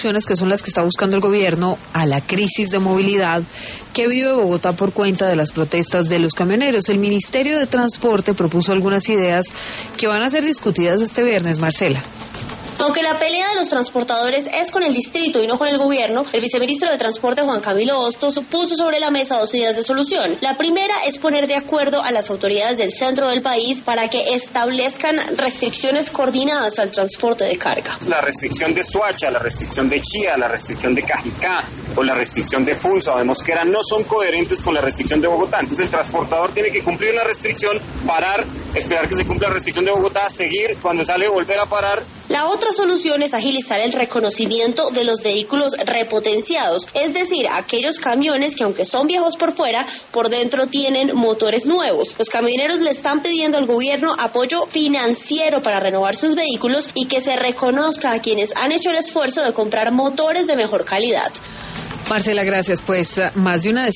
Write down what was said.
que son las que está buscando el gobierno a la crisis de movilidad que vive Bogotá por cuenta de las protestas de los camioneros. El Ministerio de Transporte propuso algunas ideas que van a ser discutidas este viernes, Marcela. Aunque la pelea de los transportadores es con el distrito y no con el gobierno, el viceministro de Transporte, Juan Camilo Hostos, puso sobre la mesa 2 ideas de solución. La primera es poner de acuerdo a las autoridades del centro del país para que establezcan restricciones coordinadas al transporte de carga. La restricción de Soacha, la restricción de Chía, la restricción de Cajicá o la restricción de Funza o de Mosquera no son coherentes con la restricción de Bogotá. Entonces el transportador tiene que cumplir la restricción, parar, esperar que se cumpla la restricción de Bogotá, seguir, cuando sale volver a parar. La otra solución es agilizar el reconocimiento de los vehículos repotenciados, es decir, aquellos camiones que aunque son viejos por fuera, por dentro tienen motores nuevos. Los camioneros le están pidiendo al gobierno apoyo financiero para renovar sus vehículos y que se reconozca a quienes han hecho el esfuerzo de comprar motores de mejor calidad. Marcela, gracias. Pues más de una